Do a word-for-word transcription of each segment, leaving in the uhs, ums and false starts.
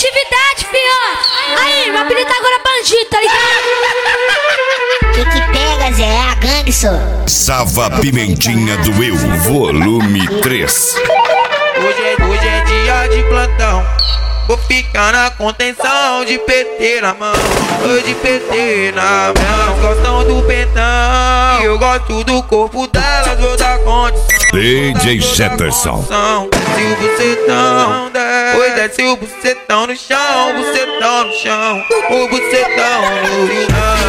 atividade, fiote. Aí, meu apelido agora é bandido, tá ligado? Que que pega, Zé? É a gangue, só. Sava Pimentinha do Eu, volume três. Hoje é, hoje é dia de plantão. Vou ficar na contenção de P T na mão, de P T na mão. Gostam do pentão, eu gosto do corpo delas, vou dar condição. D J Jetterson. Desce o bucetão, oi, desce o bucetão no chão, bucetão no chão, o bucetão no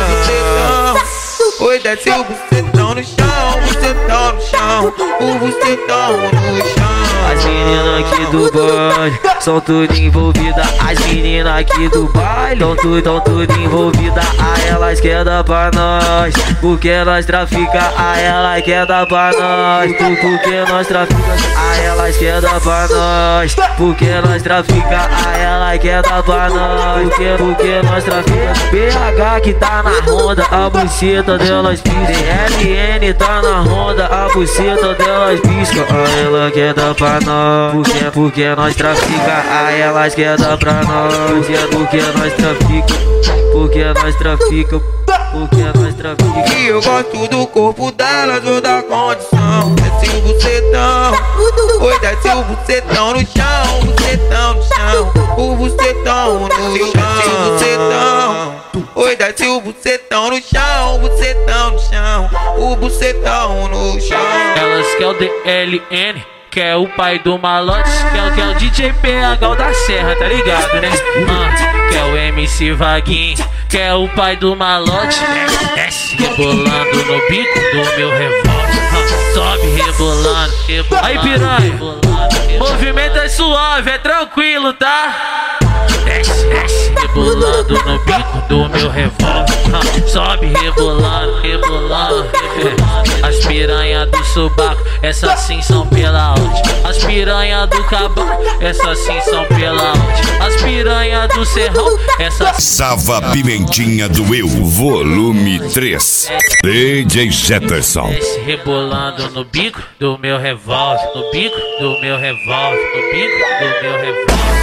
chão. Oi, desce o bucetão no chão, bucetão no chão, o bucetão no chão. As meninas aqui do baile são tudo envolvidas. As meninas aqui do baile são tudo, tão tudo envolvidas. A elas quer dar pra nós, porque nós trafica. A elas quer dar pra nós, porque nós trafica. A elas quer dar pra nós, porque nós trafica. A elas quer dar pra nós, porque, porque nós trafica. B H que tá na ronda, a buceta delas pisca. L N tá na ronda, a buceta delas pisca. A ela quer dar pra nós, porque, porque nós trafica. A elas quer dar pra nós, porque, porque nós trafica. Porque nós trafica, porque nós trafica. E eu gosto do corpo delas, vou dar condição. Desce o bucetão, oi, desce o bucetão no chão, bucetão no chão, o bucetão no chão. Desce o bucetão, oi, desce o bucetão no chão, bucetão no chão, o bucetão no chão. Elas quer o D L N, quer o pai do malote, quer, quer o D J P H o da Serra, tá ligado, né? Uh, quer o M C Vaguinho, quer o pai do malote. Desce rebolando no bico do meu revólver, uh, sobe rebolando, rebolando. Aí piranha, movimento é suave, é tranquilo, tá? Desce, desce rebolando no bico do meu revólver, uh, sobe rebolando, rebolando, rebolando. As piranha do subaco, essas sim são pela onde? As piranha do cabaco, essas sim são pela onde? As piranha do serrão, essas Sava Pimentinha do Eu, volume três. D J Jetterson. desce rebolando no bico do meu revólver, no bico do meu revólver, no bico do meu revólver.